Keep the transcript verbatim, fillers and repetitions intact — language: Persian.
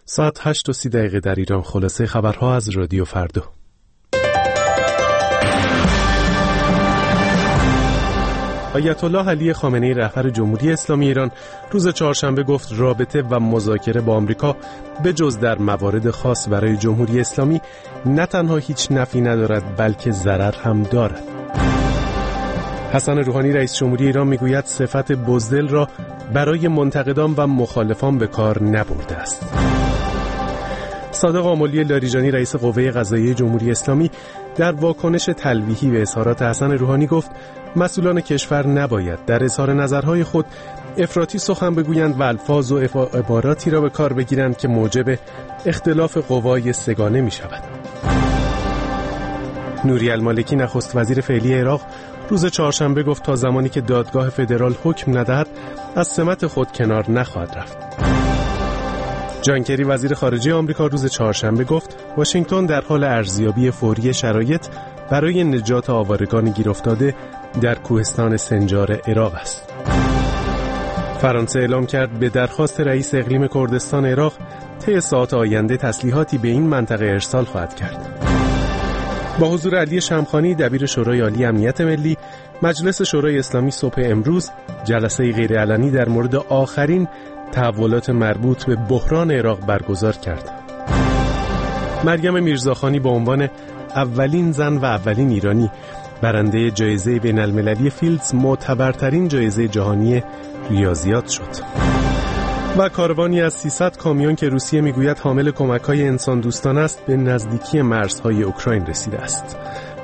ساعت هشت و سی دقیقه در ایران. خلاصه خبرها از رادیو فردا. آیت الله علی خامنه‌ای رهبر جمهوری اسلامی ایران روز چهارشنبه گفت رابطه و مذاکره با آمریکا به جز در موارد خاص برای جمهوری اسلامی نه تنها هیچ نفعی ندارد بلکه ضرر هم دارد. حسن روحانی رئیس جمهوری ایران میگوید صفت بزدل را برای منتقدان و مخالفان به کار نبرده است. صادق آملی لاریجانی رئیس قوه قضاییه جمهوری اسلامی در واکنش تلویحی به اظهارات حسن روحانی گفت مسئولان کشور نباید در اظهار نظرهای خود افراطی سخن بگویند و الفاظ و عباراتی را به کار بگیرند که موجب اختلاف قوای سگانه می شود. نوری المالکی نخست وزیر فعلی عراق روز چهارشنبه گفت تا زمانی که دادگاه فدرال حکم ندهد از سمت خود کنار نخواهد رفت. جان کری وزیر خارجه آمریکا روز چهارشنبه گفت واشنگتن در حال ارزیابی فوری شرایط برای نجات آوارگان گیر افتاده در کوهستان سنجار عراق است. فرانسه اعلام کرد به درخواست رئیس اقلیم کردستان عراق طی ساعات آینده تسلیحاتی به این منطقه ارسال خواهد کرد. با حضور علی شمخانی دبیر شورای عالی امنیت ملی، مجلس شورای اسلامی صبح امروز جلسه غیرعلنی در مورد آخرین تحولات مربوط به بحران عراق برگزار کرد. مریم میرزاخانی با عنوان اولین زن و اولین ایرانی برنده جایزه بین المللی فیلدز معتبرترین جایزه جهانی ریاضیات شد. و کاروانی از سیصد کامیون که روسیه میگوید حامل کمک‌های انسان دوستانه است به نزدیکی مرزهای اوکراین رسیده است.